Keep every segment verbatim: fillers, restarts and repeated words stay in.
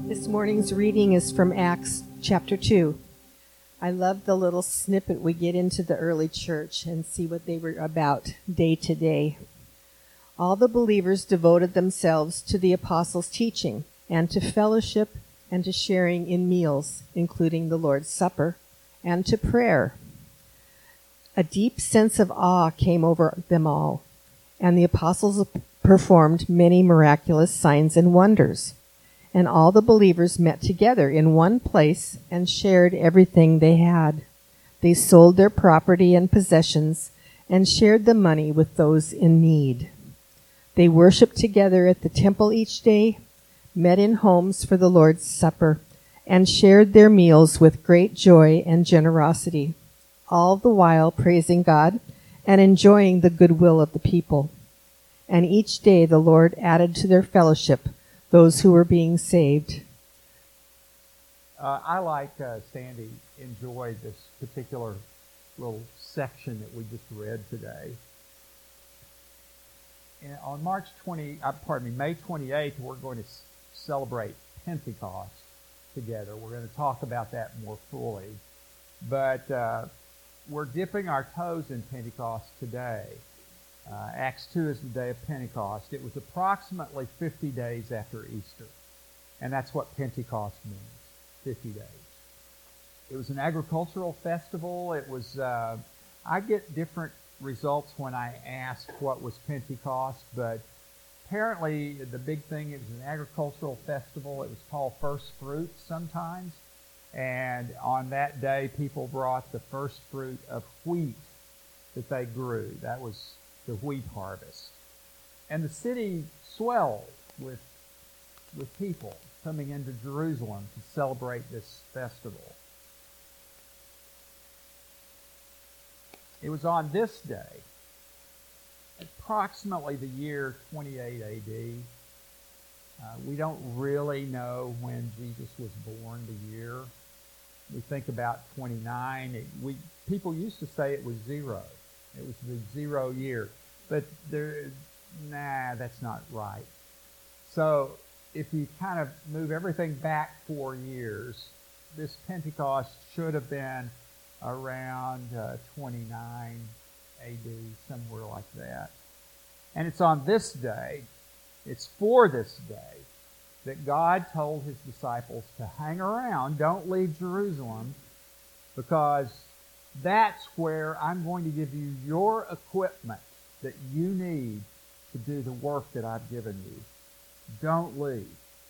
This morning's reading is from Acts chapter two. I love the little snippet we get into the early church and see what they were about day to day. All the believers devoted themselves to the apostles' teaching and to fellowship and to sharing in meals, including the Lord's Supper, and to prayer. A deep sense of awe came over them all, and the apostles performed many miraculous signs and wonders. And all the believers met together in one place and shared everything they had. They sold their property and possessions and shared the money with those in need. They worshiped together at the temple each day, met in homes for the Lord's Supper, and shared their meals with great joy and generosity, all the while praising God and enjoying the goodwill of the people. And each day the Lord added to their fellowship those who were being saved. Uh, I like uh, Sandy enjoyed this particular little section that we just read today. And on March twentieth, uh, pardon me, May twenty-eighth, we're going to s- celebrate Pentecost together. We're going to talk about that more fully. But uh, we're dipping our toes in Pentecost today. Uh, Acts two is the day of Pentecost. It was approximately fifty days after Easter. And that's what Pentecost means, fifty days. It was an agricultural festival. It was, uh, I get different results when I ask what was Pentecost, but apparently the big thing, it was an agricultural festival. It was called First Fruits sometimes. And on that day, people brought the first fruit of wheat that they grew. That was the wheat harvest. And the city swelled with, with people coming into Jerusalem to celebrate this festival. It was on this day, approximately the year twenty-eight A D. Uh, we don't really know when Jesus was born, the year. We think about twenty-nine. It, we people used to say it was zero. It was the zero year. But there, nah, that's not right. So if you kind of move everything back four years, this Pentecost should have been around uh, twenty-nine A D, somewhere like that. And it's on this day, it's for this day, that God told his disciples to hang around, don't leave Jerusalem, because that's where I'm going to give you your equipment that you need to do the work that I've given you. Don't leave.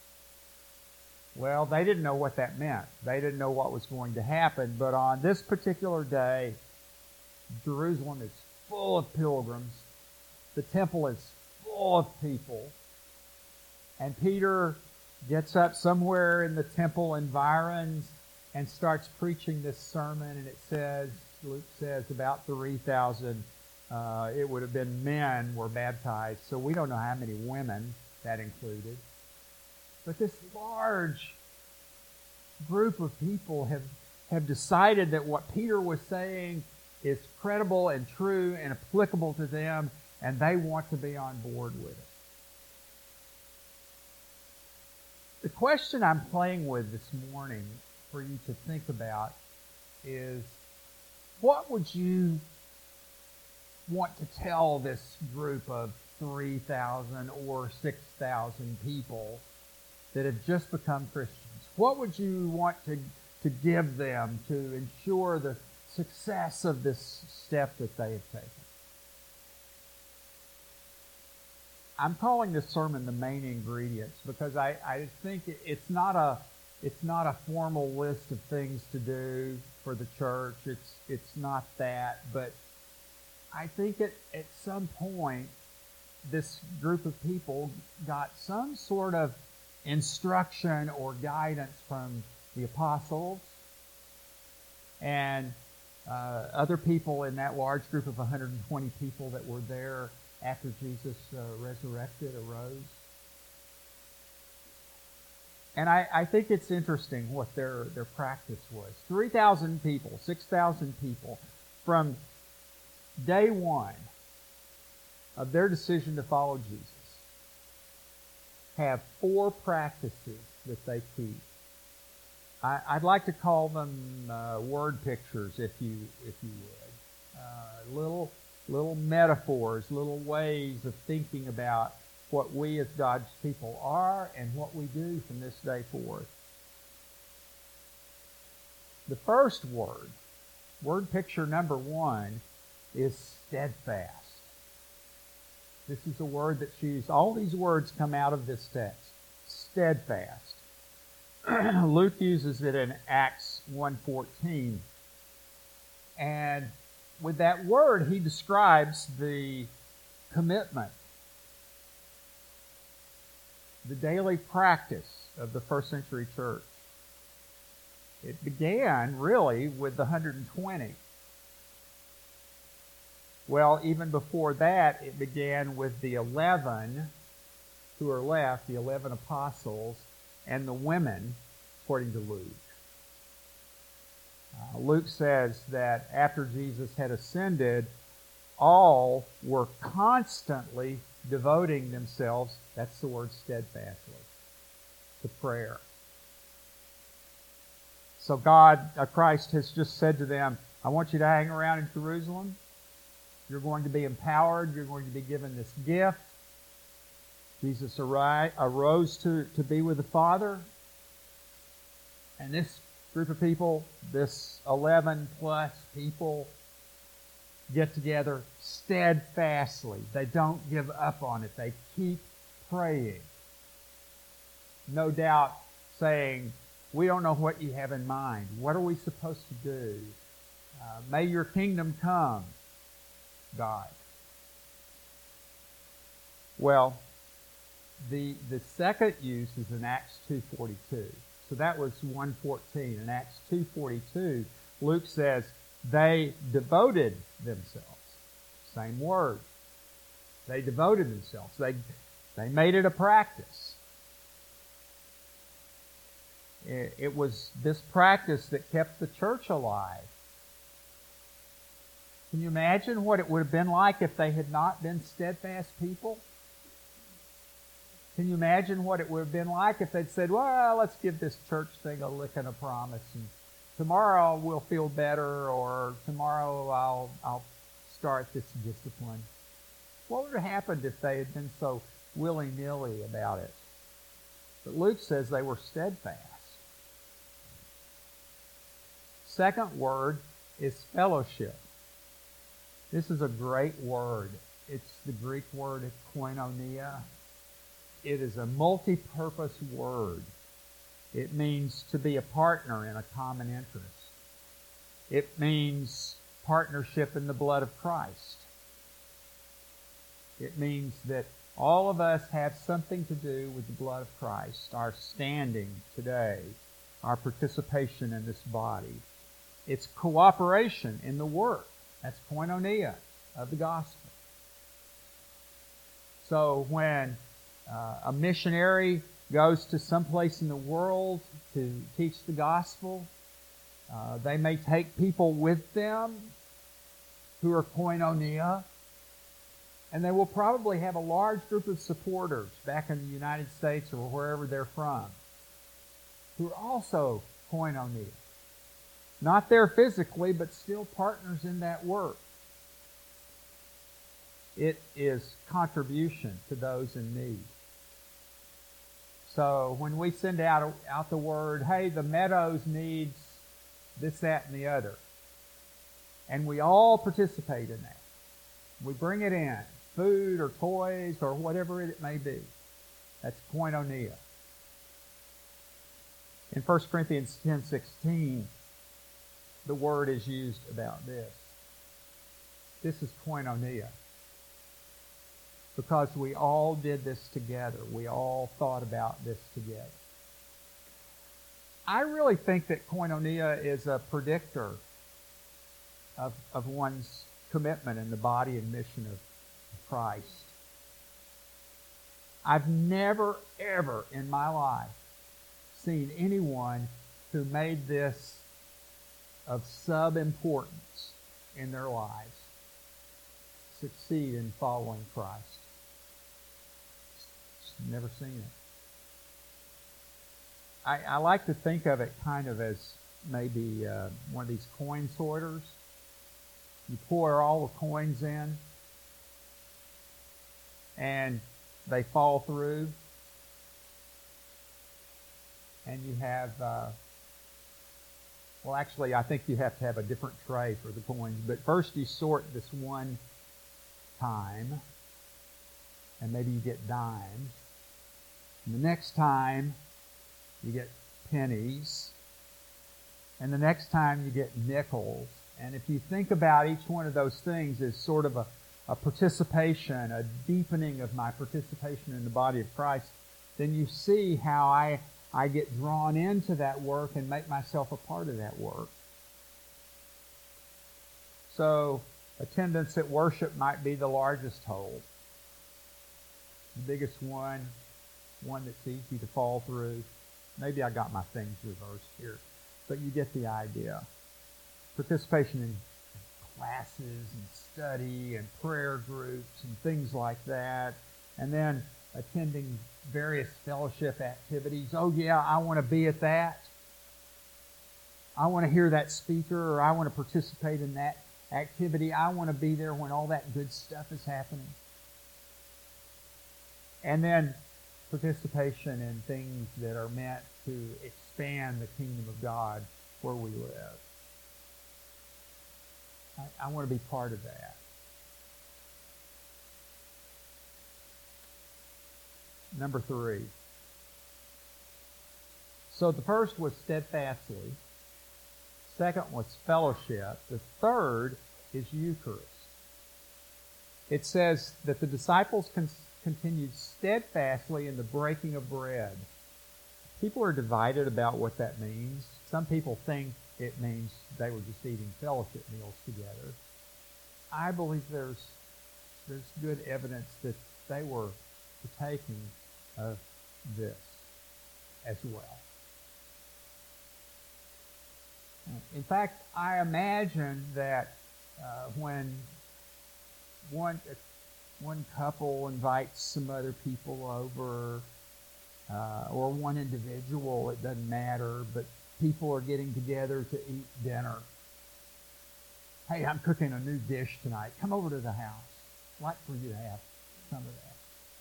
Well, they didn't know what that meant. They didn't know what was going to happen, but on this particular day, Jerusalem is full of pilgrims. The temple is full of people. And Peter gets up somewhere in the temple environs and starts preaching this sermon, and it says, Luke says, about three thousand, uh, it would have been men were baptized, so we don't know how many women that included. But this large group of people have, have decided that what Peter was saying is credible and true and applicable to them, and they want to be on board with it. The question I'm playing with this morning for you to think about is, what would you want to tell this group of three thousand or six thousand people that have just become Christians? What would you want to, to give them to ensure the success of this step that they have taken? I'm calling this sermon the main ingredients because I, I think it's not a it's not a formal list of things to do for the church. It's it's not that, but I think at, at some point this group of people got some sort of instruction or guidance from the apostles and uh, other people in that large group of one hundred twenty people that were there after Jesus uh, resurrected, arose. And I, I think it's interesting what their, their practice was. three thousand people, six thousand people, from day one of their decision to follow Jesus, have four practices that they keep. I, I'd like to call them uh, word pictures, if you if you would. Uh, little little metaphors, little ways of thinking about what we as God's people are and what we do from this day forth. The first word, word picture number one, is steadfast. This is a word that's used. All these words come out of this text. Steadfast. Luke uses it in Acts one fourteen. And with that word, he describes the commitment, the daily practice of the first century church. It began, really, with the one hundred twenty. Well, even before that, it began with the eleven who are left, the eleven apostles, and the women, according to Luke. Uh, Luke says that after Jesus had ascended, all were constantly devoting themselves, that's the word steadfastly, to prayer. So God, uh, Christ has just said to them, I want you to hang around in Jerusalem. You're going to be empowered. You're going to be given this gift. Jesus arri- arose to, to be with the Father. And this group of people, this eleven plus people, get together steadfastly. They don't give up on it. They keep praying. No doubt saying, we don't know what you have in mind. What are we supposed to do? Uh, may your kingdom come, God. Well, the the second use is in Acts two forty-two. So that was one fourteen. In Acts two forty-two, Luke says they devoted themselves. Same word. They devoted themselves. They they made it a practice. It, it was this practice that kept the church alive. Can you imagine what it would have been like if they had not been steadfast people? Can you imagine what it would have been like if they'd said, well, let's give this church thing a lick and a promise, and tomorrow we'll feel better, or tomorrow I'll, I'll start this discipline? What would have happened if they had been so willy-nilly about it? But Luke says they were steadfast. Second word is fellowship. This is a great word. It's the Greek word koinonia. It is a multi-purpose word. It means to be a partner in a common interest. It means partnership in the blood of Christ. It means that all of us have something to do with the blood of Christ, our standing today, our participation in this body. It's cooperation in the work. That's koinonia of the gospel. So when uh, a missionary goes to some place in the world to teach the gospel, uh, they may take people with them who are koinonia, and they will probably have a large group of supporters back in the United States or wherever they're from who are also koinonia. Not there physically, but still partners in that work. It is contribution to those in need. So when we send out, out the word, hey, the Meadows needs this, that, and the other, and we all participate in that. We bring it in, food or toys or whatever it may be. That's koinonia. In First Corinthians ten sixteen, the word is used about this. This is koinonia. Because we all did this together. We all thought about this together. I really think that koinonia is a predictor of, of one's commitment in the body and mission of Christ. I've never, ever in my life seen anyone who made this of sub-importance in their lives succeed in following Christ. Just never seen it. I, I like to think of it kind of as maybe uh, one of these coin sorters. You pour all the coins in, and they fall through, and you have, uh, well, actually, I think you have to have a different tray for the coins. But first you sort this one time, and maybe you get dimes. And the next time, you get pennies. And the next time, you get nickels. And if you think about each one of those things as sort of a, a participation, a deepening of my participation in the body of Christ, then you see how I, I get drawn into that work and make myself a part of that work. So attendance at worship might be the largest hold. The biggest one, one that's easy to fall through. Maybe I got my things reversed here, but you get the idea. Participation in classes and study and prayer groups and things like that. And then attending various fellowship activities. Oh yeah, I want to be at that. I want to hear that speaker, or I want to participate in that activity. I want to be there when all that good stuff is happening. And then participation in things that are meant to expand the kingdom of God where we live. I, I want to be part of that. Number three. So the first was steadfastly. Second was fellowship. The third is Eucharist. It says that the disciples con- continued steadfastly in the breaking of bread. People are divided about what that means. Some people think it means they were just eating fellowship meals together. I believe there's there's good evidence that they were partaking of this as well. In fact, I imagine that uh, when one one couple invites some other people over, uh, or one individual, it doesn't matter, but people are getting together to eat dinner. Hey, I'm cooking a new dish tonight. Come over to the house. I'd like for you to have some of that.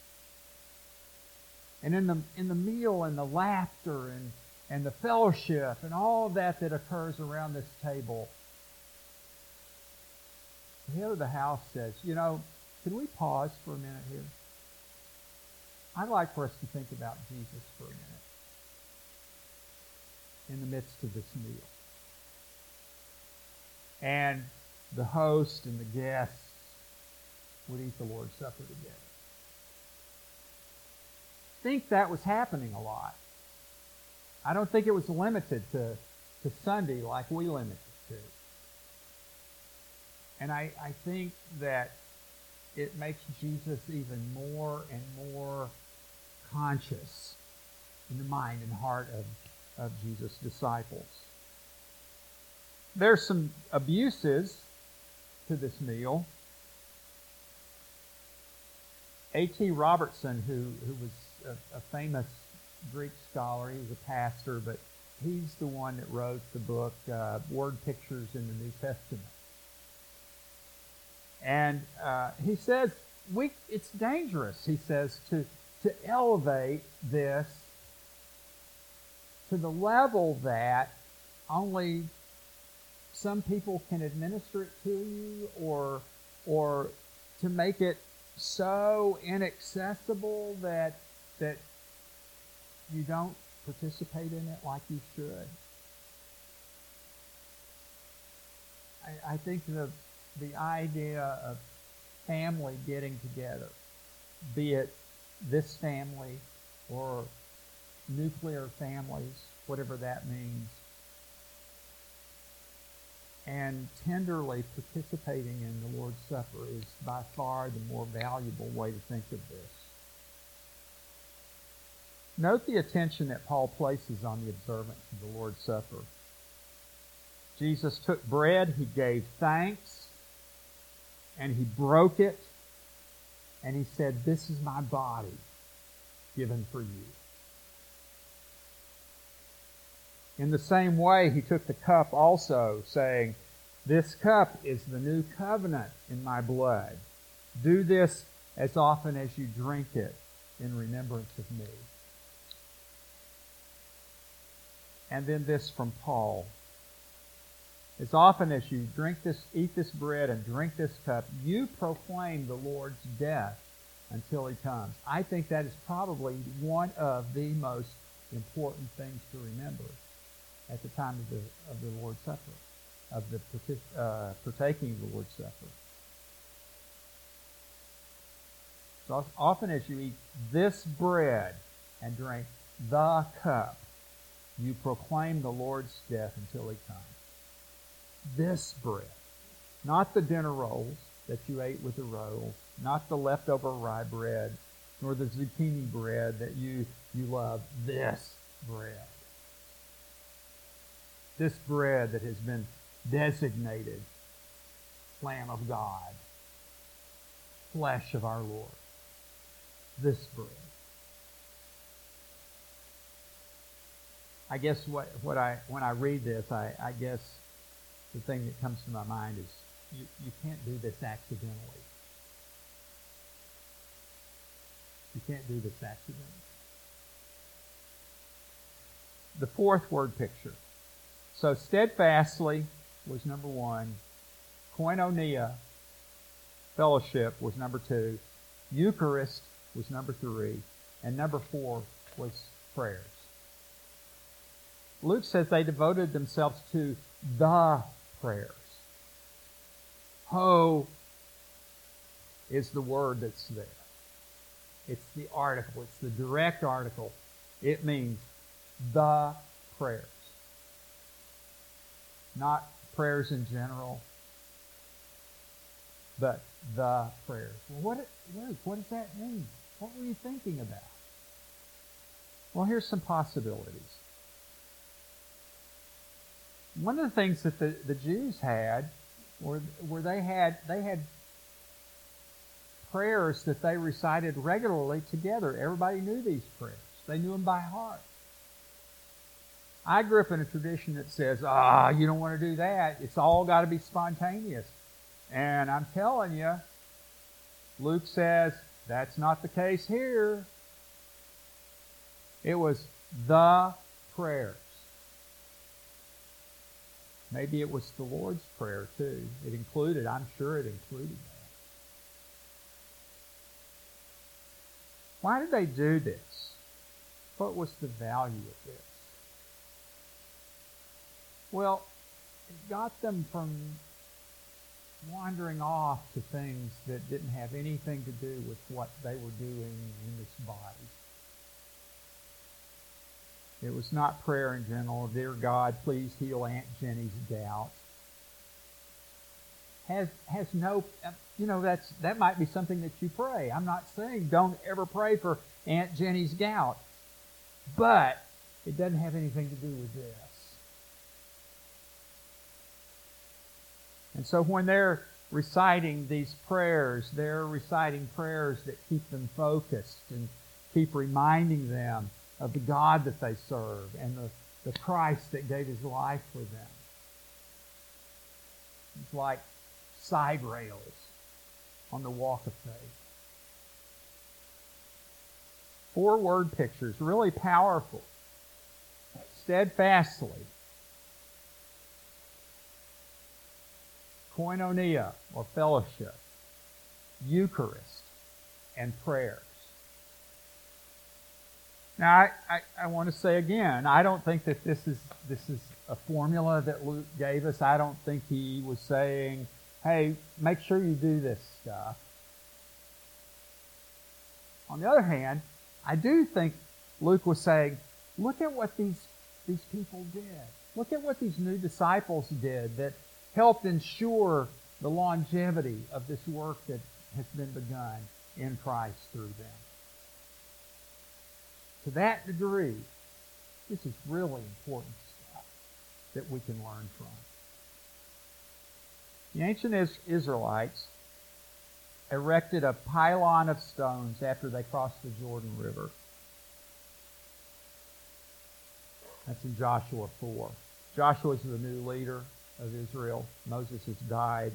And in the in the meal and the laughter and, and the fellowship and all of that that occurs around this table, the head of the house says, you know, can we pause for a minute here? I'd like for us to think about Jesus for a minute in the midst of this meal. And the host and the guests would eat the Lord's Supper together. I think that was happening a lot. I don't think it was limited to, to Sunday like we limit it to. And I, I think that it makes Jesus even more and more conscious in the mind and heart of, of Jesus' disciples. There's some abuses to this meal. A T Robertson, who, who was a, a famous Greek scholar, he was a pastor, but he's the one that wrote the book uh, Word Pictures in the New Testament. And uh, he says, we, it's dangerous, he says, to, to elevate this to the level that only some people can administer it to you, or, or to make it so inaccessible that, that you don't participate in it like you should. I, I think the the idea of family getting together, be it this family or nuclear families, whatever that means, and tenderly participating in the Lord's Supper is by far the more valuable way to think of this. Note the attention that Paul places on the observance of the Lord's Supper. Jesus took bread, he gave thanks, and he broke it, and he said, "This is my body given for you." In the same way, he took the cup also, saying, "This cup is the new covenant in my blood. Do this as often as you drink it in remembrance of me." And then this from Paul. "As often as you drink this, eat this bread and drink this cup, you proclaim the Lord's death until he comes." I think that is probably one of the most important things to remember at the time of the of the Lord's Supper, of the uh, partaking of the Lord's Supper. So as often as you eat this bread and drink the cup, you proclaim the Lord's death until he comes. This bread, not the dinner rolls that you ate with the rolls, not the leftover rye bread, nor the zucchini bread that you, you love. This bread. This bread that has been designated Lamb of God, flesh of our Lord. This bread. I guess what, what I when I read this, I, I guess the thing that comes to my mind is you, you can't do this accidentally. You can't do this accidentally. The fourth word picture. So steadfastly was number one. Koinonia, fellowship, was number two. Eucharist was number three. And number four was prayers. Luke says they devoted themselves to the prayers. Ho is the word that's there. It's the article. It's the direct article. It means the prayers. Not prayers in general, but the prayers. Well, what, Luke, what does that mean? What were you thinking about? Well, here's some possibilities. One of the things that the, the Jews had were, were they had they had prayers that they recited regularly together. Everybody knew these prayers. They knew them by heart. I grew up in a tradition that says, ah, you don't want to do that. It's all got to be spontaneous. And I'm telling you, Luke says that's not the case here. It was the prayers. Maybe it was the Lord's Prayer too. It included, I'm sure it included that. Why did they do this? What was the value of this? Well, it got them from wandering off to things that didn't have anything to do with what they were doing in this body. It was not prayer in general. Dear God, please heal Aunt Jenny's gout. Has has no, you know, that's that might be something that you pray. I'm not saying don't ever pray for Aunt Jenny's gout, but it doesn't have anything to do with this. And so when they're reciting these prayers, they're reciting prayers that keep them focused and keep reminding them of the God that they serve and the, the Christ that gave his life for them. It's like side rails on the walk of faith. Four word pictures, really powerful. Steadfastly. Koinonia, or fellowship. Eucharist, and prayers. Now, I, I, I want to say again, I don't think that this is this is a formula that Luke gave us. I don't think he was saying, hey, make sure you do this stuff. On the other hand, I do think Luke was saying, look at what these, these people did. Look at what these new disciples did that helped ensure the longevity of this work that has been begun in Christ through them. To that degree, this is really important stuff that we can learn from. The ancient Israelites erected a pylon of stones after they crossed the Jordan River. That's in Joshua four. Joshua is the new leader of Israel. Moses has died.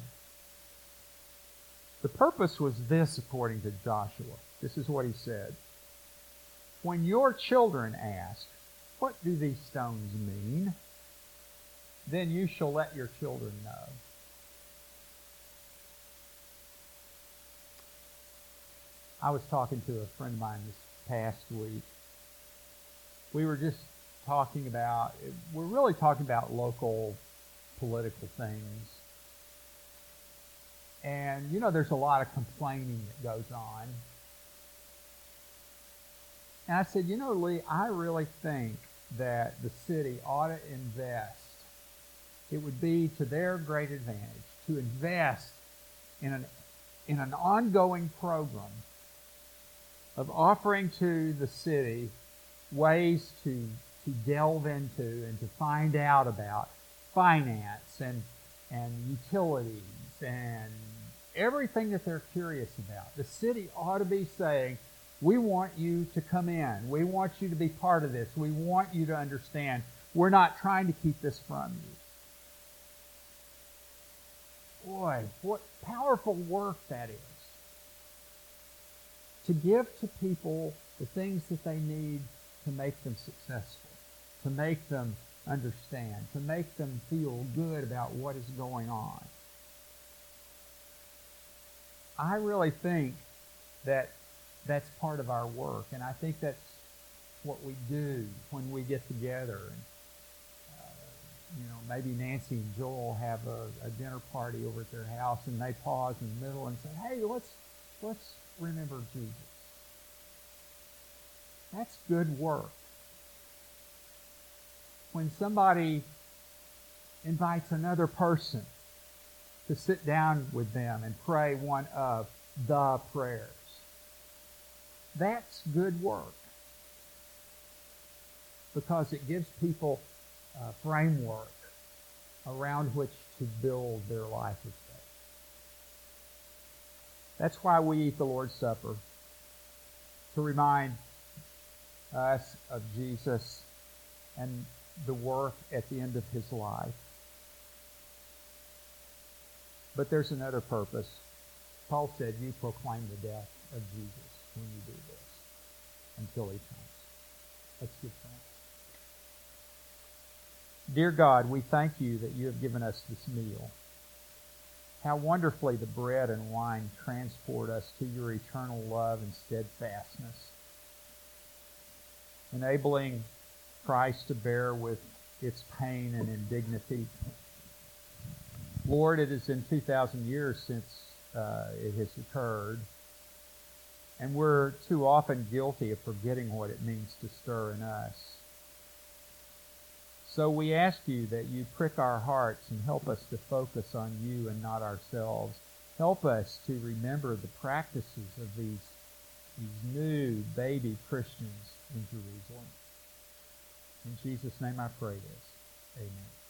The purpose was this, according to Joshua. This is what he said. When your children ask, what do these stones mean? Then you shall let your children know. I was talking to a friend of mine this past week. We were just talking about, we're really talking about local political things. And, you know, there's a lot of complaining that goes on. And I said, you know, Lee, I really think that the city ought to invest. It would be to their great advantage to invest in an, in an ongoing program of offering to the city ways to, to delve into and to find out about finance and, and utilities and everything that they're curious about. The city ought to be saying, we want you to come in. We want you to be part of this. We want you to understand. We're not trying to keep this from you. Boy, what powerful work that is. To give to people the things that they need to make them successful, to make them understand, to make them feel good about what is going on. I really think that that's part of our work, and I think that's what we do when we get together. And, uh, you know, maybe Nancy and Joel have a, a dinner party over at their house, and they pause in the middle and say, hey, let's let's remember Jesus. That's good work. When somebody invites another person to sit down with them and pray one of the prayers, that's good work, because it gives people a framework around which to build their life of faith. That's why we eat the Lord's Supper, to remind us of Jesus and the work at the end of his life. But there's another purpose. Paul said, you proclaim the death of Jesus when you do this until he comes. Let's give thanks. Dear God, we thank you that you have given us this meal. How wonderfully the bread and wine transport us to your eternal love and steadfastness, enabling Christ to bear with its pain and indignity. Lord, it has been two thousand years since uh, it has occurred, and we're too often guilty of forgetting what it means to stir in us. So we ask you that you prick our hearts and help us to focus on you and not ourselves. Help us to remember the practices of these, these new baby Christians in Jerusalem. In Jesus' name I pray this. Amen.